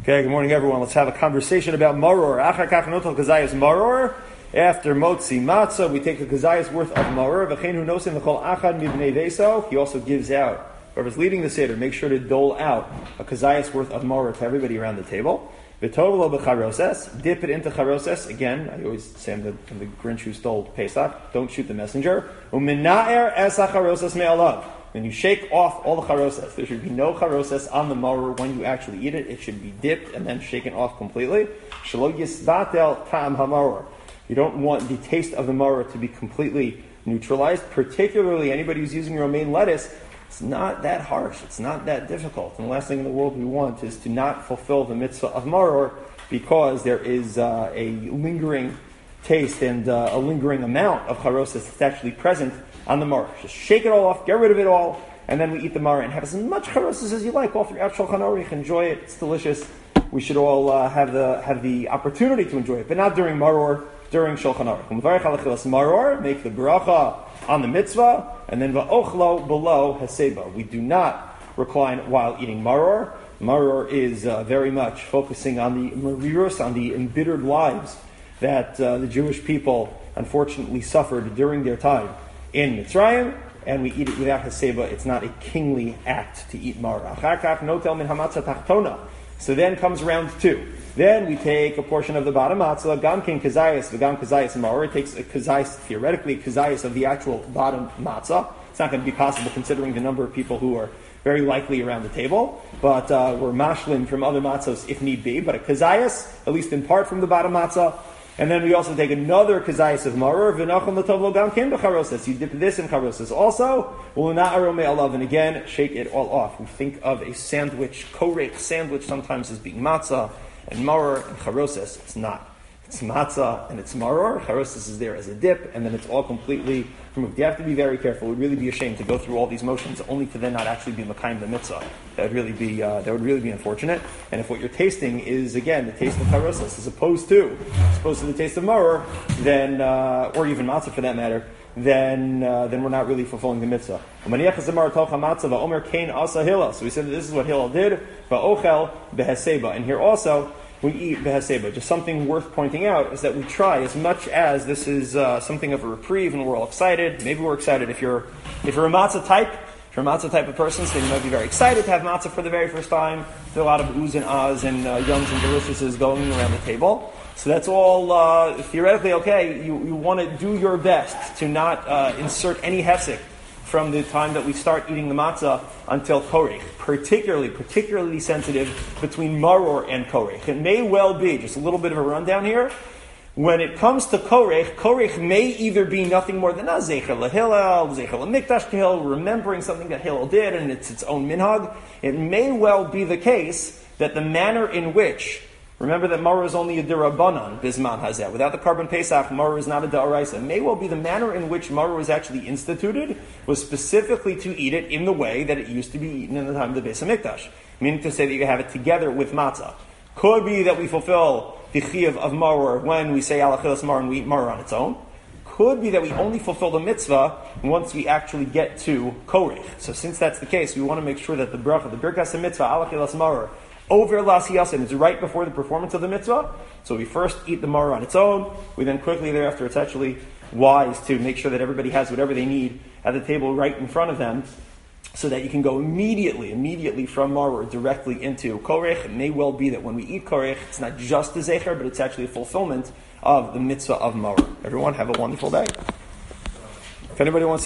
Okay, good morning, everyone. Let's have a conversation about maror. Achar kach notal kazayas maror. After motzi matzah, we take a kazayas worth of maror. V'chein hu nosim l'chol achad mibnei veso. He also gives out. Whoever's leading the seder, make sure to dole out a kazayas worth of maror to everybody around the table. V'tovelo b'charoses. Dip it into charoses. Again, I always say I'm the Grinch who stole Pesach. Don't shoot the messenger. U'minaer es hacharoses me'alav. When you shake off all the charoses, there should be no charoses on the maror when you actually eat it. It should be dipped and then shaken off completely. Shelo yisvatel ta'am hamaror. You don't want the taste of the maror to be completely neutralized, particularly anybody who's using romaine lettuce. It's not that harsh. It's not that difficult. And the last thing in the world we want is to not fulfill the mitzvah of maror because there is a lingering taste and a lingering amount of charoses that's actually present on the maror. Just shake it all off, get rid of it all, and then we eat the maror and have as much charoses as you like all throughout Shulchan Aruch. Enjoy it; it's delicious. We should all have the opportunity to enjoy it, but not during maror, during Shulchan Aruch. Maror, make the bracha on the mitzvah, and then va'ochlo below haseba. We do not recline while eating maror. Maror is very much focusing on the marirus, on the embittered lives that the Jewish people unfortunately suffered during their time in Mitzrayim, and we eat it without haseba. It's not a kingly act to eat maror. So then comes round two. Then we take a portion of the bottom matzah, gamkin kazayas, v'gam kazayas maror. It takes a kazayas, theoretically kazayas of the actual bottom matzah. It's not going to be possible considering the number of people who are very likely around the table, but we're mashlim from other matzahs if need be. But a kazayas, at least in part from the bottom matzah. And then we also take another kazayas of maror, v'nachon l'tovlo gam kin b'charoses. You dip this in charoses also. U'na aromei alav, and again, shake it all off. We think of a sandwich, korech sandwich, sometimes as being matzah and maror and charoses. It's not. It's matzah and it's maror. Charoses is there as a dip, and then it's all completely removed. You have to be very careful. It would really be a shame to go through all these motions only to then not actually be mekayim the mitzvah. That would really be unfortunate. And if what you're tasting is again the taste of charoses as opposed to the taste of maror, then or even matzah for that matter, then we're not really fulfilling the mitzvah. So we said that this is what Hillel did. And here also we eat behaseba. Just something worth pointing out is that we try, as much as this is something of a reprieve and we're all excited. Maybe we're excited if you're a matzah type. If you're a matzah type of person, so you might be very excited to have matzah for the very first time. There's a lot of oohs and ahs and yums and deliciouses going around the table. So that's all theoretically okay. You want to do your best to not insert any hefsek from the time that we start eating the matzah until korech. Particularly sensitive between maror and korech. It may well be, just a little bit of a rundown here, when it comes to korech may either be nothing more than a zecher lahillel, zecher lamikdash tehil, remembering something that Hillel did and it's its own minhag. It may well be the case that the manner in which, remember that maror is only a derabanan, bisman hazeh. Without the carbon pesach, maror is not a da'araisa. It may well be the manner in which maror was actually instituted was specifically to eat it in the way that it used to be eaten in the time of the Beis HaMikdash. Meaning to say that you have it together with matzah. Could be that we fulfill the chiyuv of maror when we say alachilas maror and we eat maror on its own. Could be that we only fulfill the mitzvah once we actually get to korech. So since that's the case, we want to make sure that the bracha, the birkas mitzvah, alachilas maror, over lasiyas, and it's right before the performance of the mitzvah. So we first eat the maror on its own. We then quickly thereafter, it's actually wise to make sure that everybody has whatever they need at the table right in front of them, so that you can go immediately from maror directly into korech. It may well be that when we eat korech, it's not just the zecher, but it's actually a fulfillment of the mitzvah of maror. Everyone, have a wonderful day. If anybody wants